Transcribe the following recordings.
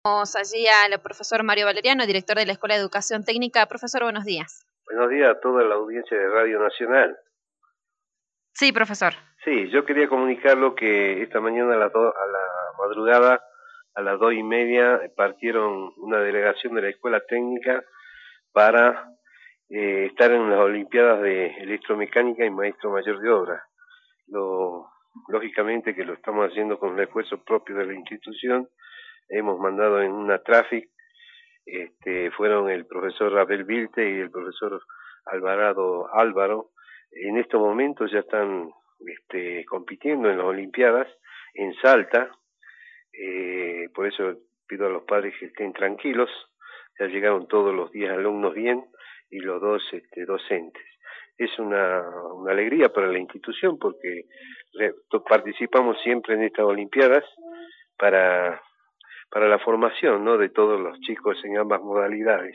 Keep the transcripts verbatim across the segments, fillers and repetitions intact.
Vamos allí al profesor Mario Valeriano, director de la Escuela de Educación Técnica. Profesor, buenos días. Buenos días a toda la audiencia de Radio Nacional. Sí, profesor. Sí, yo quería comunicarlo que esta mañana a, las do, a la madrugada, a las dos y media, partieron una delegación de la Escuela Técnica para eh, estar en las Olimpiadas de Electromecánica y Maestro Mayor de Obra. Lo, lógicamente que lo estamos haciendo con el esfuerzo propio de la institución. Hemos mandado en una traffic, este, fueron el profesor Abel Vilte y el profesor Alvarado Álvaro. En estos momentos ya están este, compitiendo en las Olimpiadas en Salta, eh, por eso pido a los padres que estén tranquilos. Ya llegaron todos los días alumnos bien y los dos este, docentes. Es una, una alegría para la institución porque participamos siempre en estas Olimpiadas para, para la formación, ¿no?, de todos los chicos en ambas modalidades.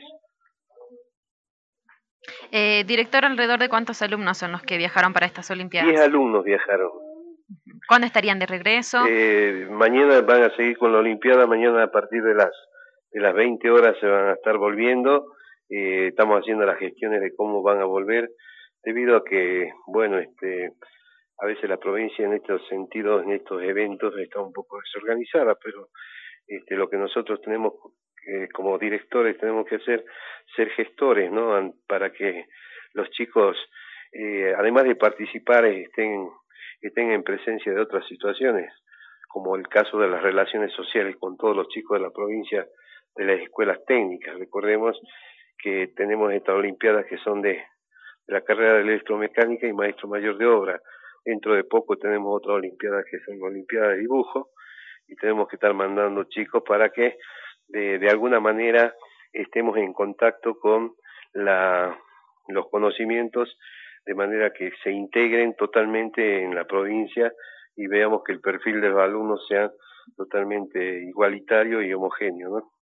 Eh, director, ¿alrededor de cuántos alumnos son los que viajaron para estas Olimpiadas? Diez alumnos viajaron. ¿Cuándo estarían de regreso? Eh, mañana van a seguir con la Olimpiada, mañana a partir de las, de las veinte horas se van a estar volviendo. Eh, estamos haciendo las gestiones de cómo van a volver, debido a que, bueno, este, a veces la provincia en estos sentidos, en estos eventos, está un poco desorganizada, pero este, lo que nosotros tenemos eh, como directores tenemos que hacer, ser gestores, ¿no?, para que los chicos, eh, además de participar, estén, estén en presencia de otras situaciones, como el caso de las relaciones sociales con todos los chicos de la provincia, de las escuelas técnicas. Recordemos que tenemos estas olimpiadas que son de, de la carrera de electromecánica y maestro mayor de obra. Dentro de poco tenemos otras olimpiadas que son olimpiadas de dibujo, y tenemos que estar mandando chicos para que de, de alguna manera estemos en contacto con la, los conocimientos, de manera que se integren totalmente en la provincia y veamos que el perfil de los alumnos sea totalmente igualitario y homogéneo, ¿no?